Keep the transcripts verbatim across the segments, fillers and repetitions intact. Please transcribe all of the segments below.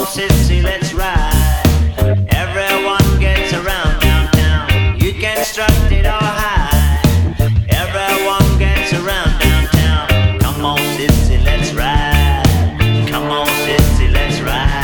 sissy, let's ride. Everyone gets around downtown. You can strut it or hide. Everyone gets around downtown. Come on, sissy, let's ride. Come on, sissy, let's ride.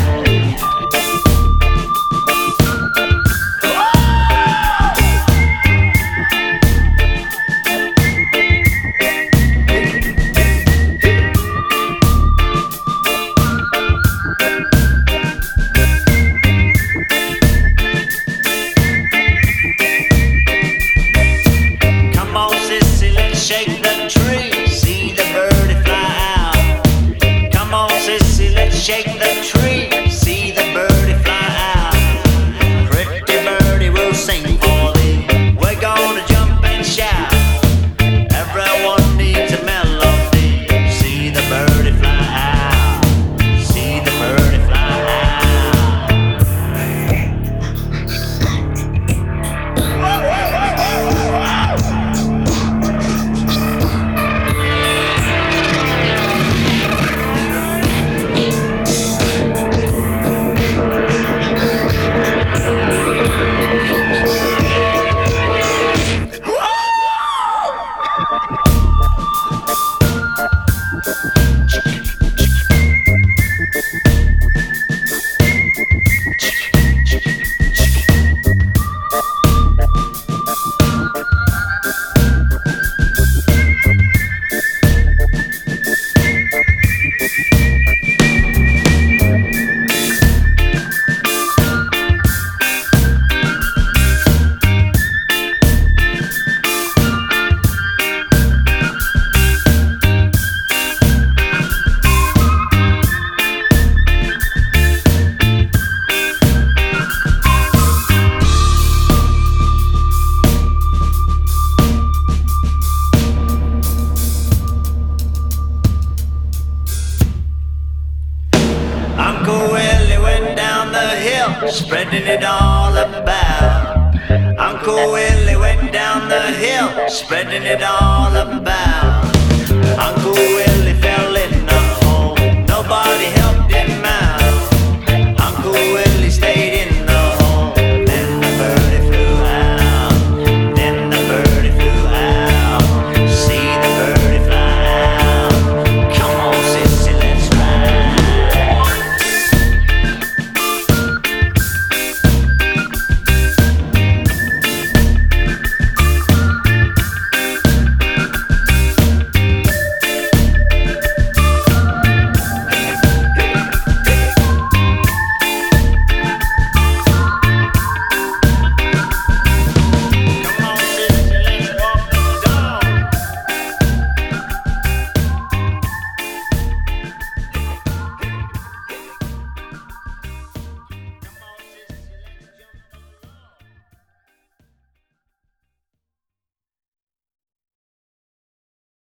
Shake the tree, see the birdie fly out. Come on, sissy, let's shake the tree, see the birdie fly out. Pretty birdie will sing for thee. We're gonna jump and shout. Everyone needs a melody. See the birdie fly out. See the birdie fly Uncle Willie went down the hill, spreading it all about. Uncle Willie went down the hill, spreading it all about. Uncle Willie fell in a hole, nobody helped.